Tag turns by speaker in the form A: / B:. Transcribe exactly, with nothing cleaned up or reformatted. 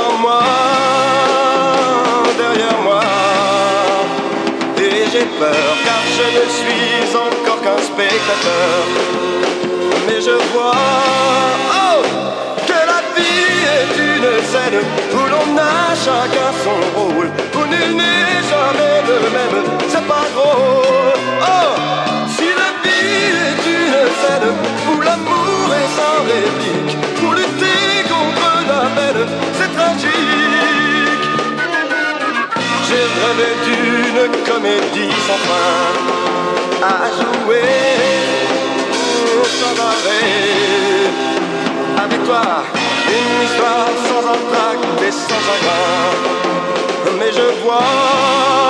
A: devant moi, derrière moi. Et j'ai peur car je ne suis encore qu'un spectateur. Mais je vois, oh, que la vie est une scène où l'on a chacun son rôle, où nul n'est jamais le même, c'est pas drôle. Oh, si la vie est une scène où l'amour est sans réplique, pour lutter contre la peine, c'est tragique. J'ai rêvé d'une comédie sans fin à jouer sans arrêt. Avec toi, une histoire sans entracte et sans chagrin. Mais je vois